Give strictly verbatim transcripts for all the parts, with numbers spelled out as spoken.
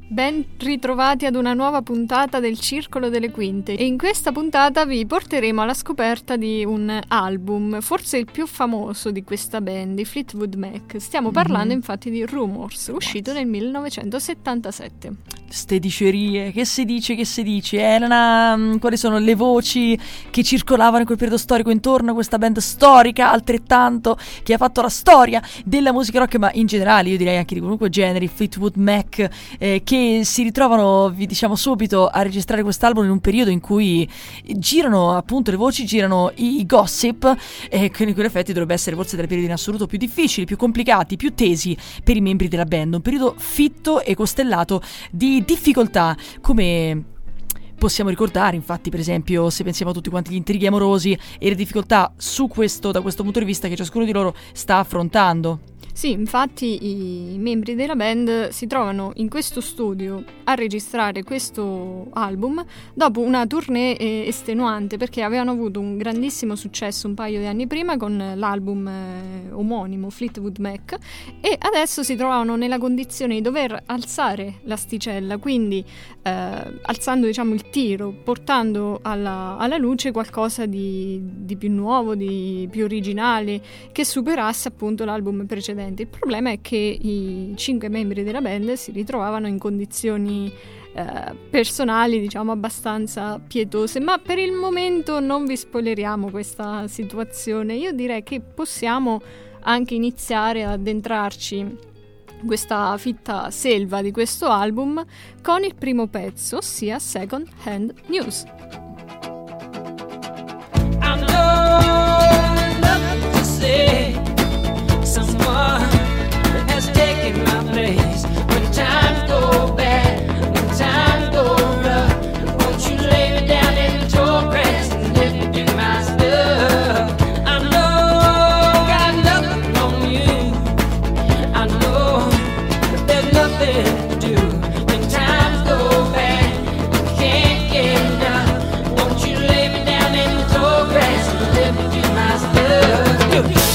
Ben ritrovati ad una nuova puntata del Circolo delle Quinte, e in questa puntata vi porteremo alla scoperta di un album, forse il più famoso di questa band, i Fleetwood Mac. Stiamo parlando mm-hmm. infatti di Rumours, uscito nel millenovecentosettantasette. Ste dicerie, che si dice, che si dice, erano, quali sono le voci che circolavano in quel periodo storico intorno a questa band storica, altrettanto, che ha fatto la storia della musica rock, ma in generale io direi anche di qualunque genere, Fleetwood Mac, eh, che si ritrovano, vi diciamo subito, a registrare quest'album in un periodo in cui girano appunto le voci, girano i, i gossip, e che in quell'effetti dovrebbe essere forse dei periodi in assoluto più difficili, più complicati, più tesi per i membri della band, un periodo fitto e costellato di difficoltà, come possiamo ricordare infatti, per esempio, se pensiamo a tutti quanti gli intrighi amorosi e le difficoltà su questo, da questo punto di vista, che ciascuno di loro sta affrontando. Sì, infatti i membri della band si trovano in questo studio a registrare questo album dopo una tournée estenuante, perché avevano avuto un grandissimo successo un paio di anni prima con l'album eh, omonimo Fleetwood Mac, e adesso si trovavano nella condizione di dover alzare l'asticella, quindi eh, alzando diciamo il tiro, portando alla, alla luce qualcosa di, di più nuovo, di più originale, che superasse appunto l'album precedente. Il problema è che i cinque membri della band si ritrovavano in condizioni eh, personali, diciamo, abbastanza pietose, ma per il momento non vi spoileriamo questa situazione. Io direi che possiamo anche iniziare ad addentrarci in questa fitta selva di questo album con il primo pezzo, ossia Second Hand News. I know nothing to say. Someone has taken my place. When times go bad, when times go rough, won't you lay me down in the tall grass and let me do my stuff? I know got nothing on you. I know that there's nothing to do. When times go bad, you can't get enough. Won't you lay me down in the tall grass and let me do my stuff? Do it.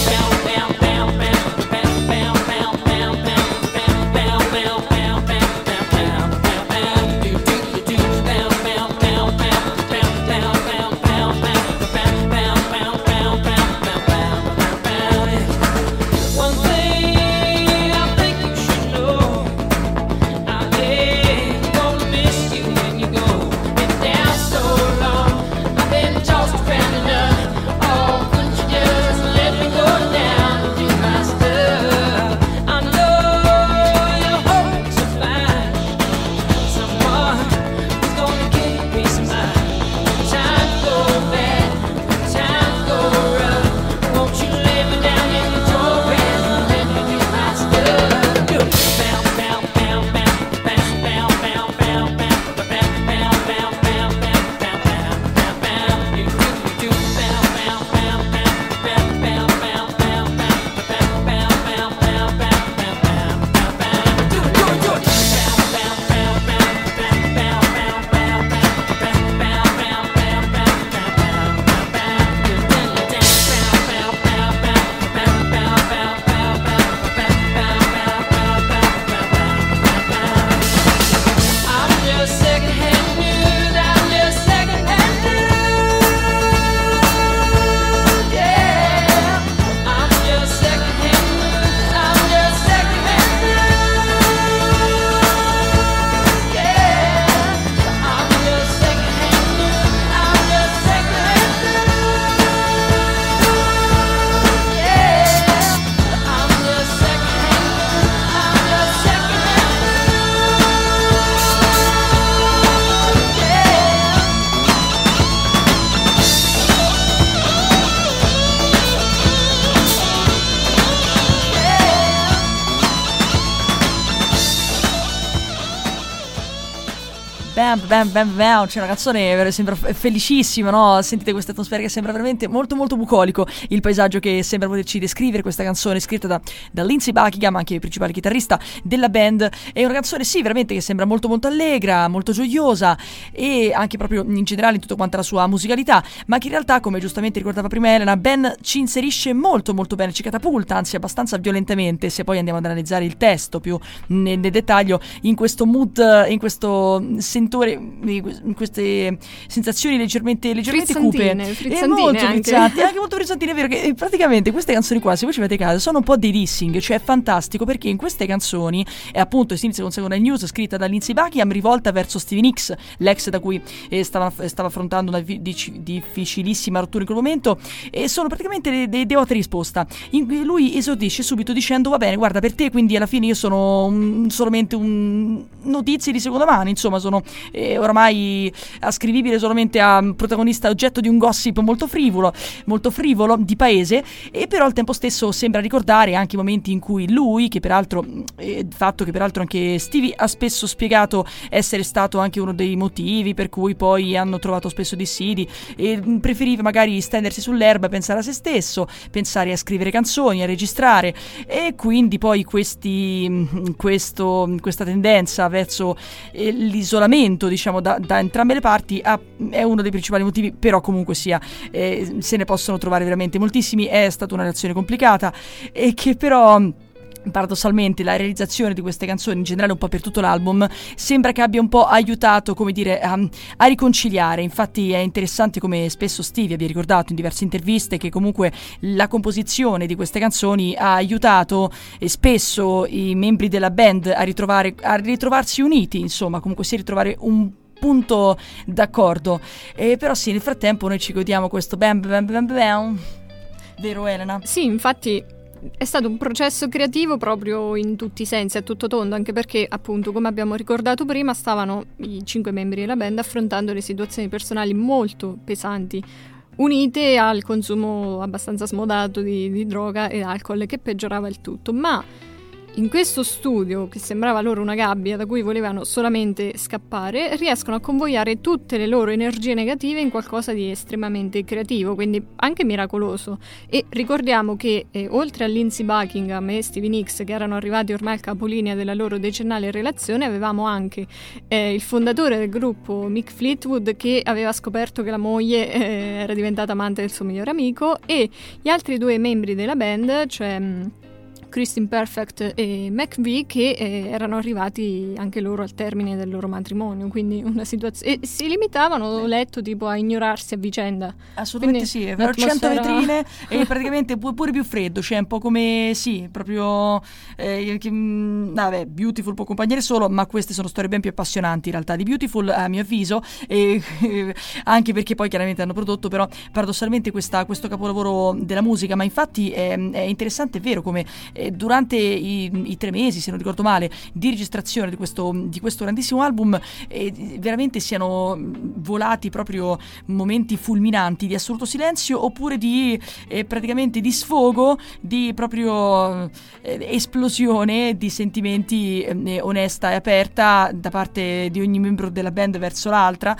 bam bam bam bam, c'è una canzone sembra felicissima, no? Sentite questa atmosfera che sembra veramente molto molto bucolico, il paesaggio che sembra poterci descrivere questa canzone scritta da, da Lindsey Buckingham, anche il principale chitarrista della band. È una canzone sì veramente che sembra molto molto allegra, molto gioiosa e anche proprio in generale in tutta quanta la sua musicalità, ma che in realtà, come giustamente ricordava prima Elena, Ben ci inserisce molto molto bene, ci catapulta anzi abbastanza violentemente, se poi andiamo ad analizzare il testo più nel, nel dettaglio, in questo mood, in questo sentore, in queste sensazioni leggermente, leggermente cupe e molto anche. frizzanti, anche molto frizzantine. È vero che praticamente queste canzoni qua, se voi ci fate caso, sono un po' dei dissing, cioè è fantastico perché in queste canzoni è appunto si inizia con Second Hand News scritta da Lindsey Buckingham rivolta verso Stevie Nicks, l'ex da cui eh, stava, stava affrontando una vi- difficilissima rottura in quel momento, e sono praticamente dei, dei devoti risposta. In, lui esordisce subito dicendo: va bene, guarda, per te quindi alla fine io sono un, solamente un notizie di seconda mano, insomma sono eh, oramai ascrivibile solamente a protagonista oggetto di un gossip molto frivolo, molto frivolo di paese, e però al tempo stesso sembra ricordare anche i momenti in cui lui, che peraltro eh, fatto che peraltro anche Stevie ha spesso spiegato essere stato anche uno dei motivi per cui poi hanno trovato spesso dissidi, e preferiva magari stendersi sull'erba, pensare a se stesso, pensare a scrivere canzoni, a registrare, e quindi poi questi questo, questa tendenza verso eh, l'isolamento, diciamo, da, da entrambe le parti ha, è uno dei principali motivi, però comunque sia eh, se ne possono trovare veramente moltissimi. È stata una relazione complicata e che però paradossalmente la realizzazione di queste canzoni in generale un po' per tutto l'album sembra che abbia un po' aiutato, come dire, a, a riconciliare. Infatti è interessante come spesso Stevie abbia ricordato in diverse interviste che comunque la composizione di queste canzoni ha aiutato e spesso i membri della band a ritrovare a ritrovarsi uniti, insomma comunque si ritrovare un punto d'accordo. E però sì, nel frattempo noi ci godiamo questo bam bam bam bam, vero Elena? Sì, infatti è stato un processo creativo proprio in tutti i sensi, a tutto tondo, anche perché appunto, come abbiamo ricordato prima, stavano i cinque membri della band affrontando le situazioni personali molto pesanti, unite al consumo abbastanza smodato di, di droga e alcol, che peggiorava il tutto. Ma in questo studio, che sembrava loro una gabbia da cui volevano solamente scappare, riescono a convogliare tutte le loro energie negative in qualcosa di estremamente creativo, quindi anche miracoloso. E ricordiamo che eh, oltre a Lindsey Buckingham e Stevie Nicks, che erano arrivati ormai al capolinea della loro decennale relazione, avevamo anche eh, il fondatore del gruppo, Mick Fleetwood, che aveva scoperto che la moglie eh, era diventata amante del suo migliore amico, e gli altri due membri della band, cioè mh, Kristin Perfect e McVie, che eh, erano arrivati anche loro al termine del loro matrimonio, quindi una situazione, e si limitavano, ho letto, tipo a ignorarsi a vicenda. Assolutamente quindi, sì, è vero, cento vetrine e praticamente pu- pure più freddo, cioè un po' come, sì, proprio eh, che, mh, vabbè, Beautiful può accompagnare solo, ma queste sono storie ben più appassionanti in realtà di Beautiful, a mio avviso, e eh, anche perché poi chiaramente hanno prodotto però paradossalmente questa, questo capolavoro della musica. Ma infatti è, è interessante, è vero, come durante i, i tre mesi, se non ricordo male, di registrazione di questo, di questo grandissimo album, eh, veramente siano volati proprio momenti fulminanti di assoluto silenzio, oppure di eh, praticamente di sfogo, di proprio eh, esplosione di sentimenti eh, onesta e aperta da parte di ogni membro della band verso l'altra,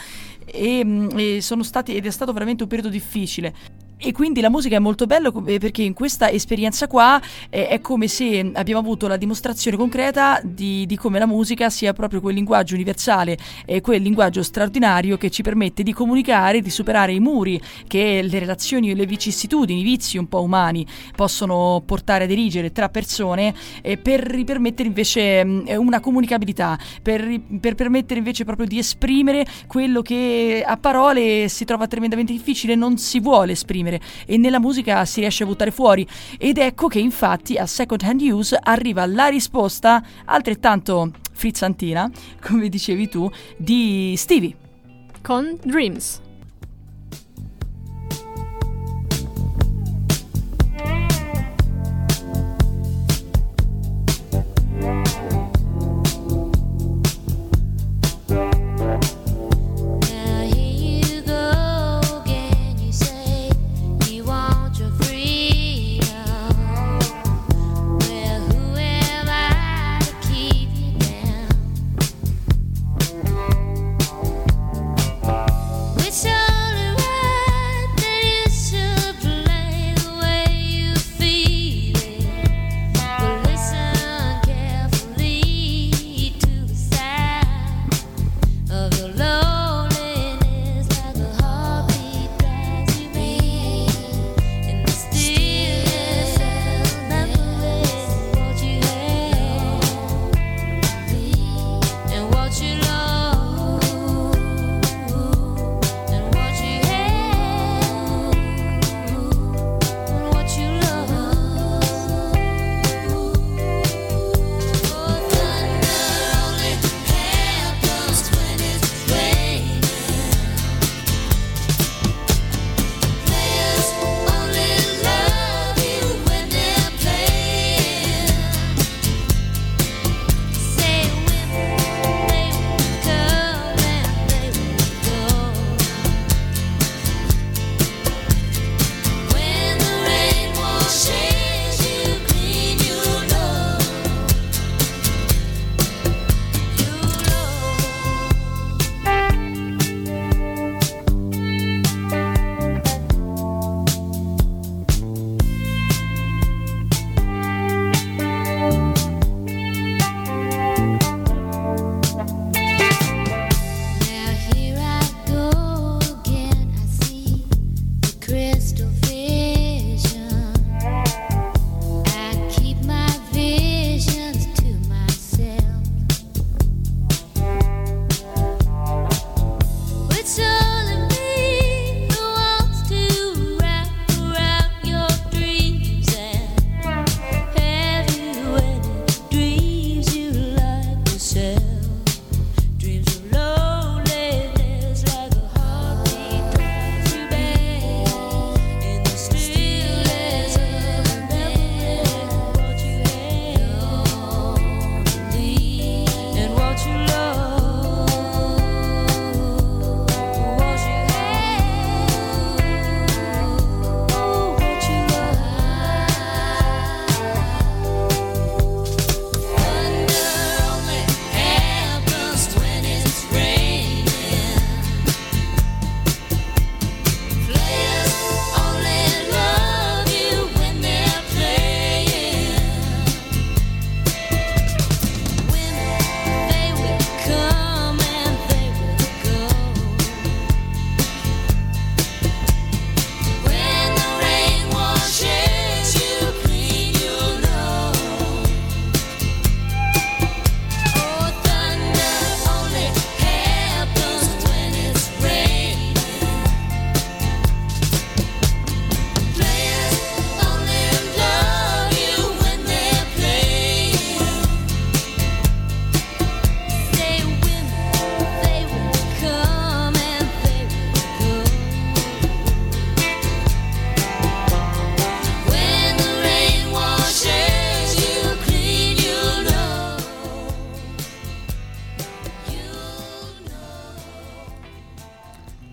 e, e sono stati ed è stato veramente un periodo difficile. E quindi la musica è molto bella perché in questa esperienza qua eh, è come se abbiamo avuto la dimostrazione concreta di, di come la musica sia proprio quel linguaggio universale e quel linguaggio straordinario che ci permette di comunicare, di superare i muri che le relazioni e le vicissitudini, i vizi un po' umani possono portare ad erigere tra persone, eh, per ripermettere invece mh, una comunicabilità, per, per permettere invece proprio di esprimere quello che a parole si trova tremendamente difficile, non si vuole esprimere, e nella musica si riesce a buttare fuori. Ed ecco che infatti a Second Hand News arriva la risposta altrettanto frizzantina, come dicevi tu, di Stevie con Dreams. Well,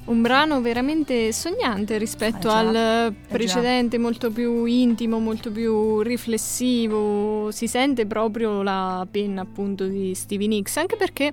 Un brano veramente sognante rispetto eh già, al eh precedente, molto più intimo, molto più riflessivo. Si sente proprio la penna appunto di Stevie Nicks, anche perché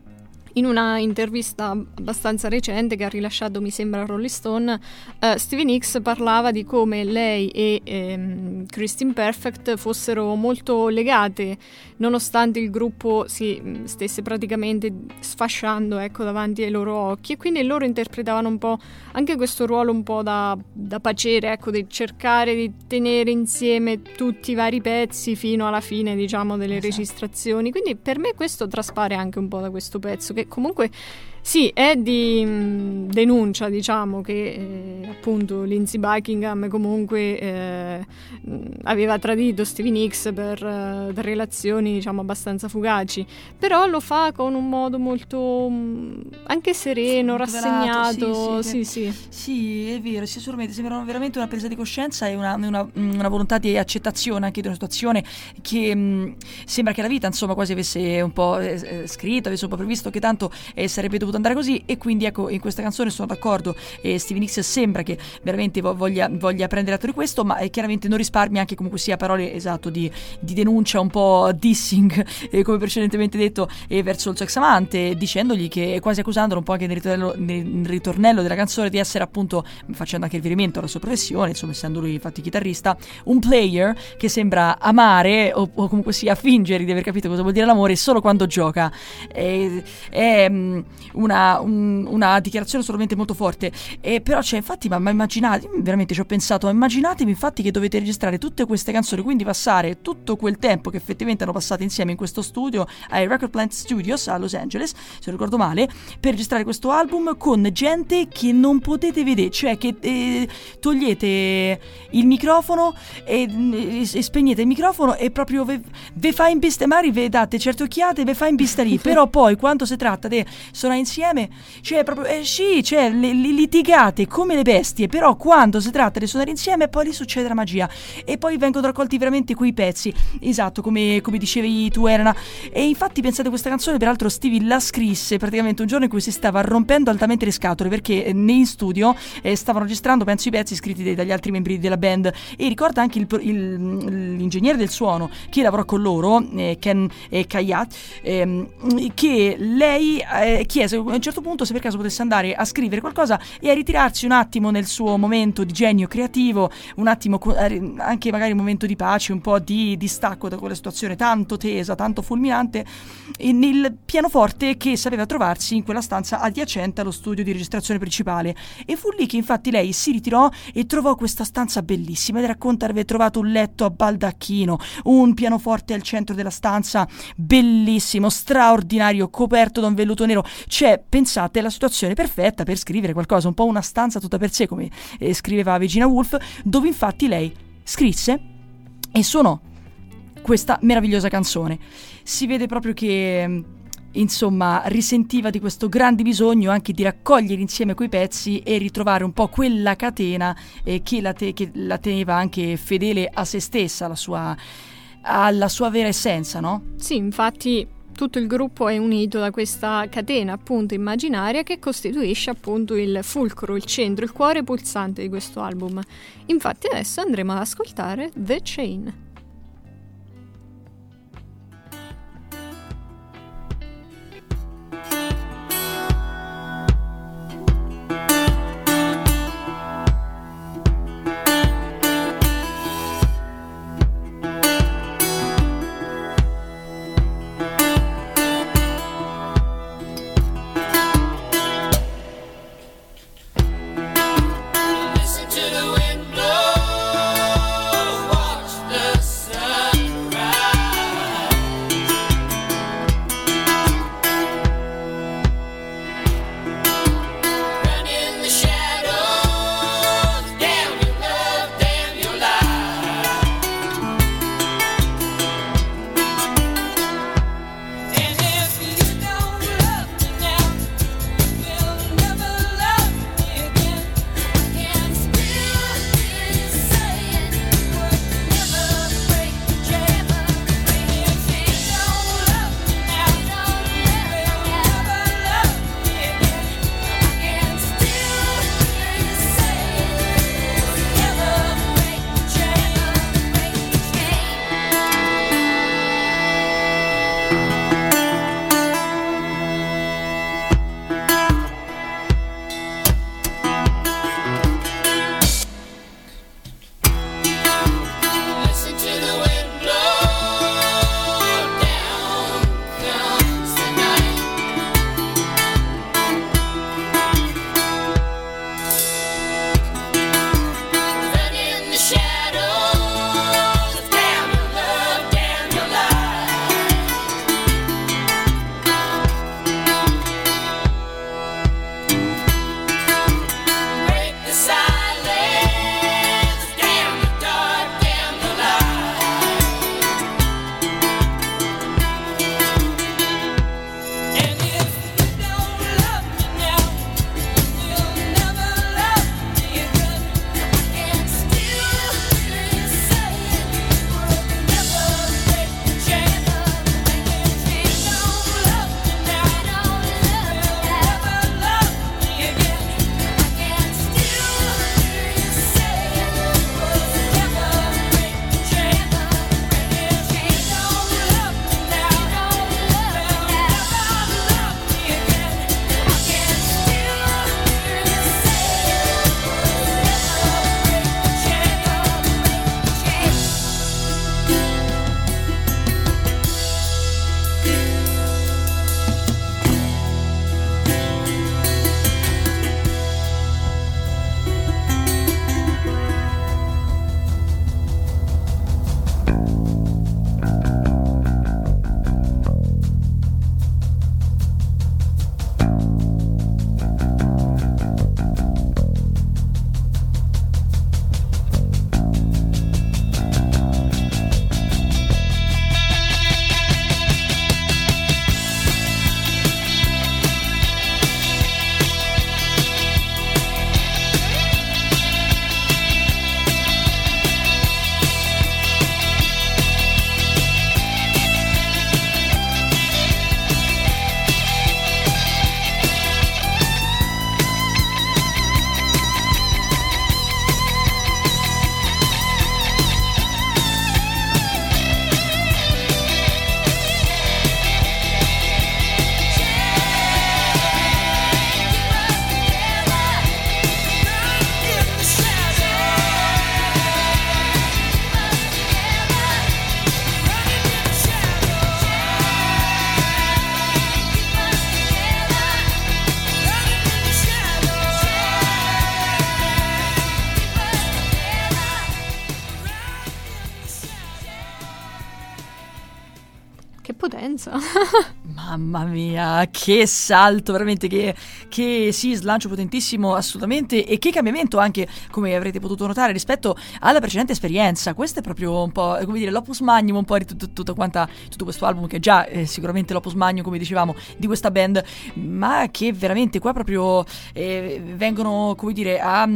in una intervista abbastanza recente che ha rilasciato, mi sembra, Rolling Stone, uh, Stevie Nicks parlava di come lei e ehm, Kristen Perfect fossero molto legate, nonostante il gruppo si stesse praticamente sfasciando, ecco, davanti ai loro occhi, e quindi loro interpretavano un po' anche questo ruolo un po' da, da pacere, ecco, di cercare di tenere insieme tutti i vari pezzi fino alla fine, diciamo, delle esatto. registrazioni. Quindi per me questo traspare anche un po' da questo pezzo, che comunque sì, è di mh, denuncia, diciamo, che eh, appunto Lindsey Buckingham comunque eh, aveva tradito Stevie Nicks per eh, relazioni, diciamo, abbastanza fugaci, però lo fa con un modo molto mh, anche sereno, molto rassegnato. velato, sì, sì, sì. Sì, sì, è vero, sì, sicuramente sembra veramente una presa di coscienza e una, una, una volontà di accettazione anche di una situazione che mh, sembra che la vita, insomma, quasi avesse un po' eh, scritto, avesse un po' previsto che tanto eh, sarebbe dovuto andare così, e quindi ecco, in questa canzone sono d'accordo, e Stevie Nicks sembra che veramente voglia, voglia prendere atto di questo, ma eh, chiaramente non risparmia anche comunque sia parole, esatto, di, di denuncia, un po' dissing, eh, come precedentemente detto, eh, verso il suo ex amante, dicendogli che, quasi accusandolo un po' anche nel ritornello, nel ritornello della canzone, di essere appunto, facendo anche riferimento alla sua professione, insomma, essendo lui infatti chitarrista, un player che sembra amare o, o comunque sia fingere di aver capito cosa vuol dire l'amore solo quando gioca. È, è um, una, un, una dichiarazione assolutamente molto forte, e però c'è, infatti, ma, ma immaginate, veramente ci ho pensato, immaginatevi infatti che dovete registrare tutte queste canzoni, quindi passare tutto quel tempo che effettivamente hanno passato insieme in questo studio ai Record Plant Studios a Los Angeles, se non ricordo male, per registrare questo album con gente che non potete vedere, cioè che eh, togliete il microfono e, e, e spegnete il microfono e proprio ve, ve fa in pista, magari ve date certe occhiate, ve fa in pista lì, però poi quando si tratta di suonare insieme, cioè proprio eh, sì, cioè le, le litigate come le bestie, però quando si tratta di suonare insieme poi lì succede la magia e poi vengono raccolti veramente quei pezzi, esatto, come, come dicevi tu, Elena. E infatti pensate, questa canzone peraltro Stevie la scrisse praticamente un giorno in cui si stava rompendo altamente le scatole, perché in studio eh, stavano registrando, penso, i pezzi scritti dai, dagli altri membri della band, e ricorda anche il, il, l'ingegnere del suono che lavorò con loro, eh, Ken eh, Kayat, eh, che lei eh, chiese a un certo punto se per caso potesse andare a scrivere qualcosa e a ritirarsi un attimo nel suo momento di genio creativo, un attimo anche magari un momento di pace, un po' di distacco da quella situazione tanto tesa, tanto fulminante, nel pianoforte che sapeva trovarsi in quella stanza adiacente allo studio di registrazione principale. E fu lì che infatti lei si ritirò e trovò questa stanza bellissima, e racconta di aver trovato un letto a baldacchino, un pianoforte al centro della stanza bellissimo, straordinario, coperto da un velluto nero. Cioè, pensate, la situazione perfetta per scrivere qualcosa, un po' una stanza tutta per sé, come eh, scriveva Virginia Woolf, dove infatti lei scrisse e suonò questa meravigliosa canzone. Si vede proprio che, insomma, risentiva di questo grande bisogno anche di raccogliere insieme quei pezzi e ritrovare un po' quella catena eh, che, la te- che la teneva anche fedele a se stessa, alla sua, alla sua vera essenza, no? Sì, infatti tutto il gruppo è unito da questa catena appunto immaginaria che costituisce appunto il fulcro, il centro, il cuore pulsante di questo album. Infatti adesso andremo ad ascoltare The Chain. To the window, watch the cosa. Mamma mia, che salto, veramente, che, che sì, slancio potentissimo, assolutamente, e che cambiamento anche, come avrete potuto notare, rispetto alla precedente esperienza. Questo è proprio un po', come dire, l'opus magnum un po' di tut- tutta quanta, tutto questo album, che già è sicuramente l'opus magnum, come dicevamo, di questa band, ma che veramente qua proprio eh, vengono, come dire, a,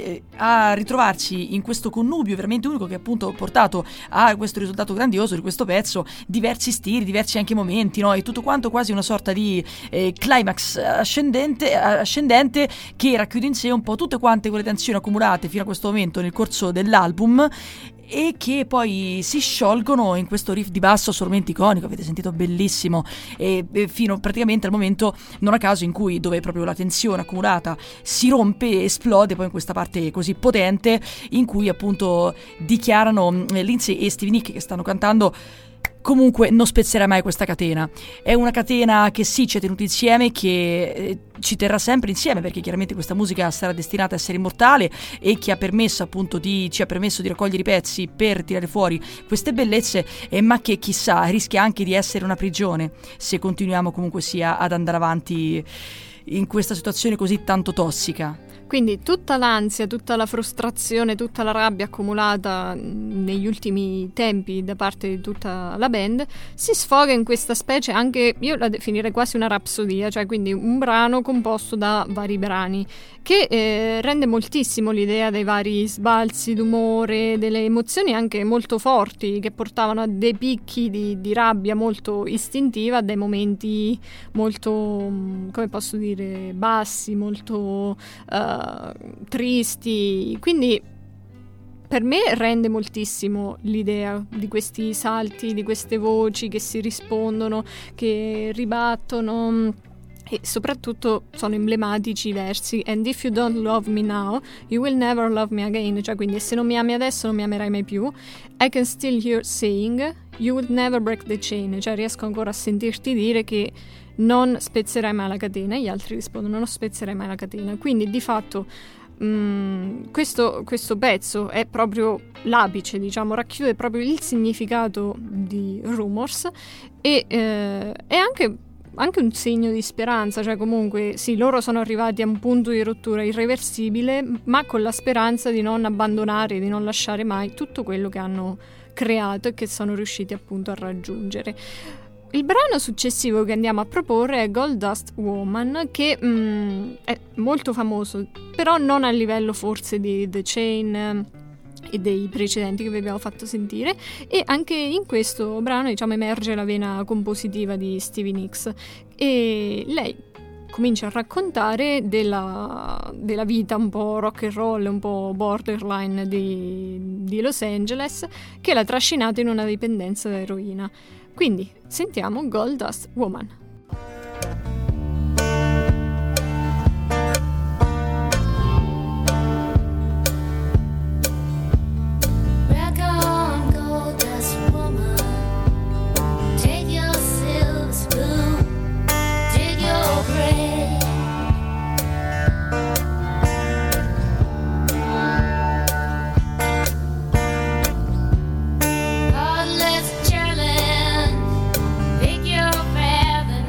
a ritrovarsi in questo connubio veramente unico che appunto ha portato a questo risultato grandioso di questo pezzo, diversi stili, diversi anche momenti, no? E tutto quanto quasi una sorta di eh, climax ascendente, ascendente che racchiude in sé un po' tutte quante quelle tensioni accumulate fino a questo momento nel corso dell'album e che poi si sciolgono in questo riff di basso assolutamente iconico, avete sentito, bellissimo, e, e fino praticamente al momento, non a caso, in cui dove proprio la tensione accumulata si rompe e esplode poi in questa parte così potente in cui appunto dichiarano eh, Lindsay e Stevie Nicks che stanno cantando: comunque non spezzerai mai questa catena. È una catena che sì, ci ha tenuti insieme, che eh, ci terrà sempre insieme, perché chiaramente questa musica sarà destinata a essere immortale e che ha permesso appunto di ci ha permesso di raccogliere i pezzi per tirare fuori queste bellezze, eh, ma che chissà rischia anche di essere una prigione se continuiamo comunque sia ad andare avanti in questa situazione così tanto tossica. Quindi tutta l'ansia, tutta la frustrazione, tutta la rabbia accumulata negli ultimi tempi da parte di tutta la band si sfoga in questa specie, anche io la definirei quasi una rapsodia, cioè quindi un brano composto da vari brani che eh, rende moltissimo l'idea dei vari sbalzi d'umore, delle emozioni anche molto forti che portavano a dei picchi di, di rabbia molto istintiva, a dei momenti molto, come posso dire, bassi, molto uh, tristi. Quindi per me rende moltissimo l'idea di questi salti, di queste voci che si rispondono, che ribattono, e soprattutto sono emblematici i versi "And if you don't love me now, you will never love me again", cioè quindi se non mi ami adesso non mi amerai mai più. "I can still hear saying you would never break the chain", cioè riesco ancora a sentirti dire che non spezzerai mai la catena, e gli altri rispondono non spezzerai mai la catena. Quindi di fatto mh, questo, questo pezzo è proprio l'apice, diciamo, racchiude proprio il significato di Rumours e eh, è anche anche un segno di speranza, cioè comunque sì, loro sono arrivati a un punto di rottura irreversibile, ma con la speranza di non abbandonare, di non lasciare mai tutto quello che hanno creato e che sono riusciti appunto a raggiungere. Il brano successivo che andiamo a proporre è Gold Dust Woman, che mh, è molto famoso, però non a livello forse di The Chain e dei precedenti che vi abbiamo fatto sentire, e anche in questo brano, diciamo, emerge la vena compositiva di Stevie Nicks e lei comincia a raccontare della, della vita un po' rock and roll, un po' borderline di, di Los Angeles, che l'ha trascinata in una dipendenza da eroina. Quindi sentiamo Gold Dust Woman. Let's challenge, pick your feather.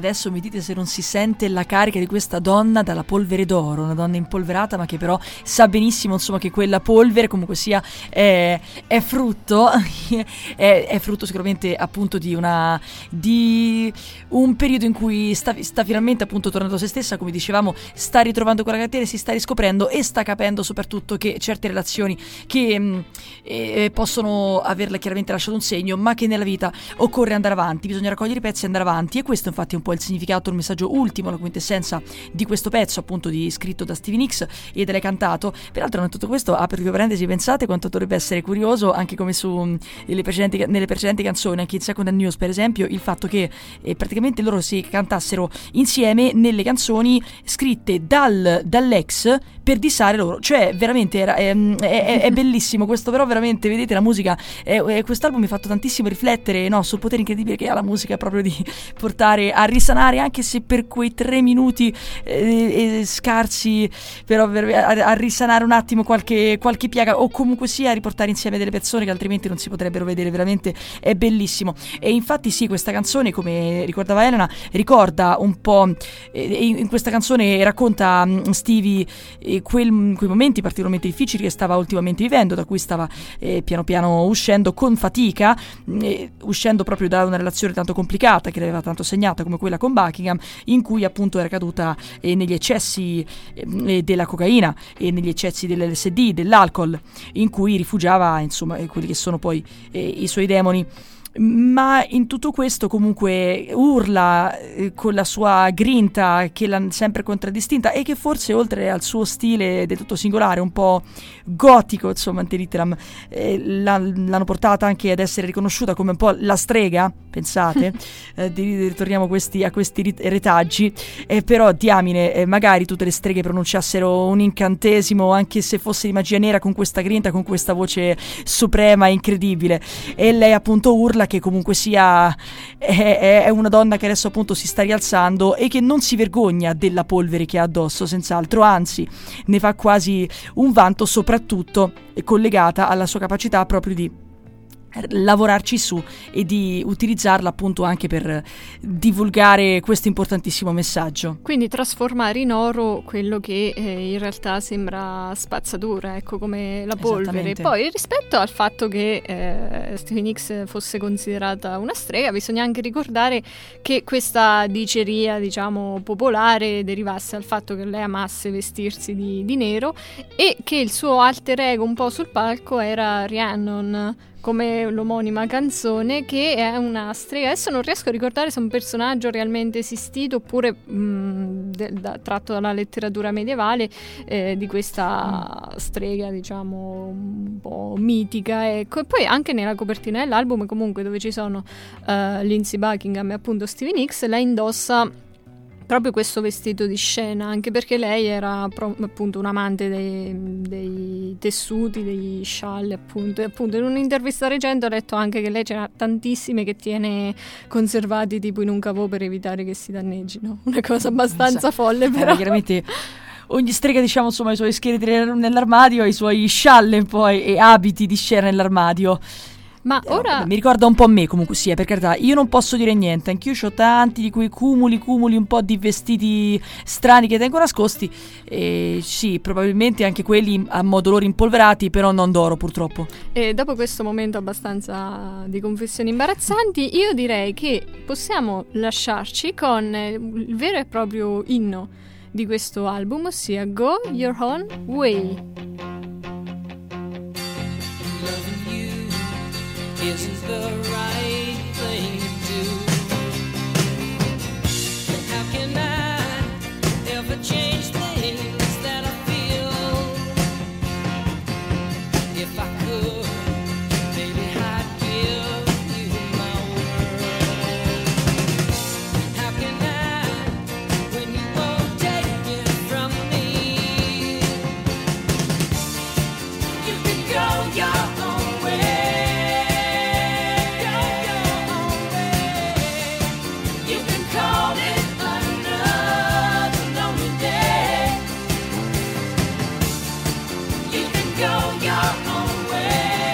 adesso mi dite se non si sente la carica di questa donna dalla polvere d'oro, una donna impolverata ma che però sa benissimo insomma che quella polvere comunque sia è, è frutto è, è frutto sicuramente appunto di una di un periodo in cui sta, sta finalmente appunto tornando a se stessa, come dicevamo, sta ritrovando quella carattere, si sta riscoprendo e sta capendo soprattutto che certe relazioni che mh, eh, possono averle chiaramente lasciato un segno, ma che nella vita occorre andare avanti, bisogna raccogliere i pezzi e andare avanti, e questo infatti è un po' il significato, il messaggio ultimo, la quintessenza di questo pezzo appunto di scritto da Stevie Nicks e da lei cantato. Peraltro in tutto questo, apro due parentesi, pensate quanto dovrebbe essere curioso anche come su mh, le precedenti, nelle precedenti canzoni, anche in Second Hand News per esempio, il fatto che eh, praticamente loro si cantassero insieme nelle canzoni scritte dal, dall'ex per dissare loro, cioè veramente era, è, è, è bellissimo questo, però veramente vedete la musica, è, è, quest'album mi ha fatto tantissimo riflettere, no, sul potere incredibile che ha la musica proprio di portare a risanare, anche se per quei tre minuti eh, eh, scarsi, però per, a, a risanare un attimo qualche, qualche piaga, o comunque sia a riportare insieme delle persone che altrimenti non si potrebbero vedere, veramente è bellissimo. E infatti sì, questa canzone, come ricordava Elena, ricorda un po', eh, in questa canzone racconta um, Stevie eh, quel, quei momenti particolarmente difficili che stava ultimamente vivendo, da cui stava eh, piano piano uscendo con fatica, eh, uscendo proprio da una relazione tanto complicata che l'aveva tanto segnata come quella con Buckingham, in cui appunto era caduta eh, negli eccessi eh, della cocaina e negli eccessi dell'L S D, dell'alcol, in cui rifugiava insomma eh, quelli che sono poi eh, i suoi demoni. Ma in tutto questo comunque urla eh, con la sua grinta che l'ha sempre contraddistinta, e che forse oltre al suo stile del tutto singolare, un po' gotico, insomma, Antelitteram, eh, l'hanno portata anche ad essere riconosciuta come un po' la strega, pensate, eh, di, ritorniamo questi, a questi retaggi, eh, però diamine, eh, magari tutte le streghe pronunciassero un incantesimo, anche se fosse di magia nera, con questa grinta, con questa voce suprema e incredibile, e lei appunto urla che comunque sia è, è una donna che adesso appunto si sta rialzando e che non si vergogna della polvere che ha addosso, senz'altro, anzi ne fa quasi un vanto, soprattutto collegata alla sua capacità proprio di lavorarci su e di utilizzarla appunto anche per divulgare questo importantissimo messaggio. Quindi trasformare in oro quello che eh, in realtà sembra spazzatura, ecco, come la polvere. Poi rispetto al fatto che eh, Stevie Nicks fosse considerata una strega, bisogna anche ricordare che questa diceria, diciamo, popolare derivasse dal fatto che lei amasse vestirsi di, di nero, e che il suo alter ego un po' sul palco era Rhiannon, come l'omonima canzone, che è una strega. Adesso non riesco a ricordare se è un personaggio realmente esistito oppure mh, de, da, tratto dalla letteratura medievale, eh, di questa mm. strega, diciamo, un po' mitica, ecco. E poi anche nella copertina dell'album, comunque, dove ci sono uh, Lindsey Buckingham e appunto Stevie Nicks, lei indossa proprio questo vestito di scena, anche perché lei era pro- appunto un amante dei, dei tessuti, degli scialli, appunto. E appunto in un'intervista recente ho letto anche che lei c'era tantissime che tiene conservati tipo in un cavò per evitare che si danneggino, una cosa abbastanza esatto. folle, però. Eh, chiaramente ogni strega, diciamo, insomma, i suoi scheletri nell'armadio, i suoi scialle poi e abiti di scena nell'armadio. Ma ora eh, mi ricorda un po' me, comunque sia, per carità, io non posso dire niente, anch'io ho tanti di quei cumuli cumuli un po' di vestiti strani che tengo nascosti, e sì, probabilmente anche quelli a modo loro impolverati, però non d'oro purtroppo. E dopo questo momento abbastanza di confessioni imbarazzanti, io direi che possiamo lasciarci con il vero e proprio inno di questo album, ossia Go Your Own Way. Isn't the right thing to do? How can I ever change things that I feel? If I could, baby, I'd give you my word. How can I, when you won't take it from me? You can go your own way. Go your own way.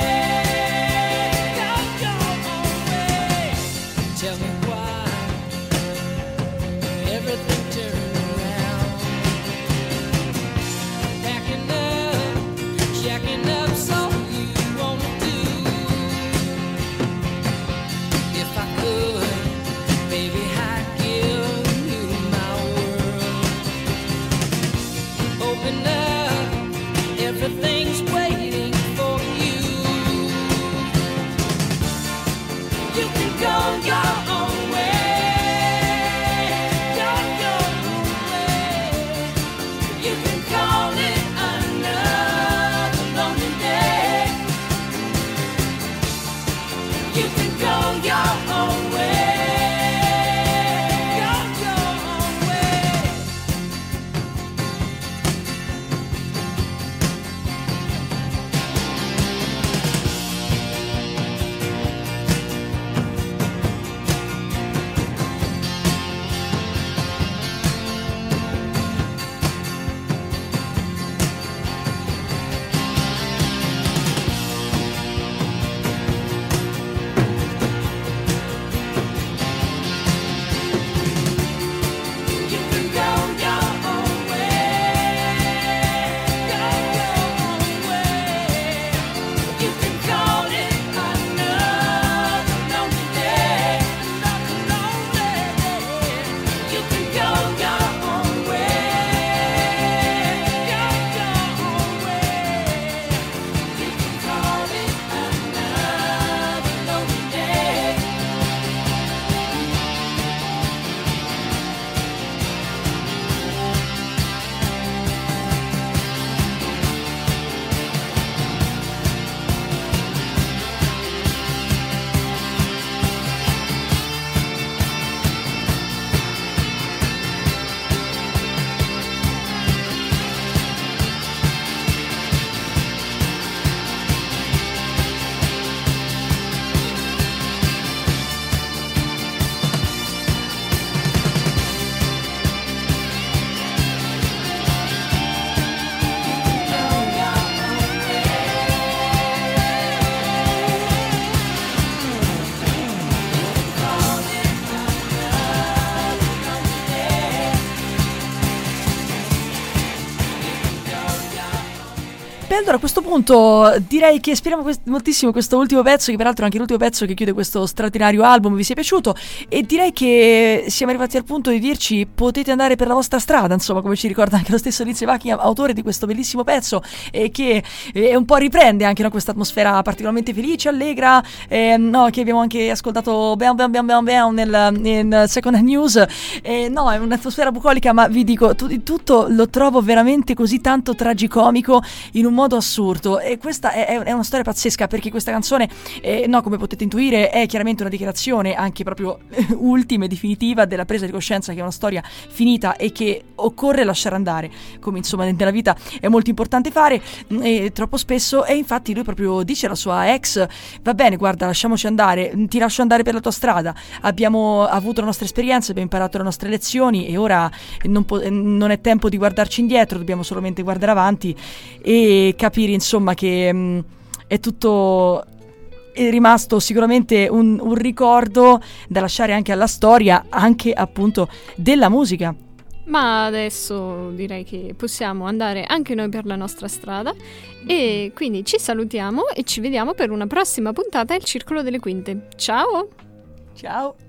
allora a questo punto direi che speriamo quest- moltissimo questo ultimo pezzo, che peraltro è anche l'ultimo pezzo che chiude questo straordinario album, vi sia piaciuto, e direi che siamo arrivati al punto di dirci potete andare per la vostra strada, insomma, come ci ricorda anche lo stesso Lindsey Buckingham, autore di questo bellissimo pezzo, e che eh, un po' riprende anche, no, questa atmosfera particolarmente felice, allegra, eh, no, che abbiamo anche ascoltato bam bam bam bam bam nel, nel Second Hand News, eh, no, è un'atmosfera bucolica, ma vi dico, tu- tutto lo trovo veramente così tanto tragicomico in un modo assurdo, e questa è, è una storia pazzesca, perché questa canzone, eh, no, come potete intuire, è chiaramente una dichiarazione anche proprio ultima e definitiva della presa di coscienza che è una storia finita e che occorre lasciare andare, come insomma nella vita è molto importante fare, e troppo spesso, e infatti lui proprio dice alla sua ex: va bene, guarda, lasciamoci andare, ti lascio andare per la tua strada, abbiamo avuto la nostra esperienza, abbiamo imparato le nostre lezioni e ora non, po- non è tempo di guardarci indietro, dobbiamo solamente guardare avanti e capire insomma che mh, è tutto è rimasto sicuramente un, un ricordo da lasciare anche alla storia, anche appunto della musica. Ma adesso direi che possiamo andare anche noi per la nostra strada, e quindi ci salutiamo e ci vediamo per una prossima puntata del Circolo delle Quinte. Ciao! Ciao!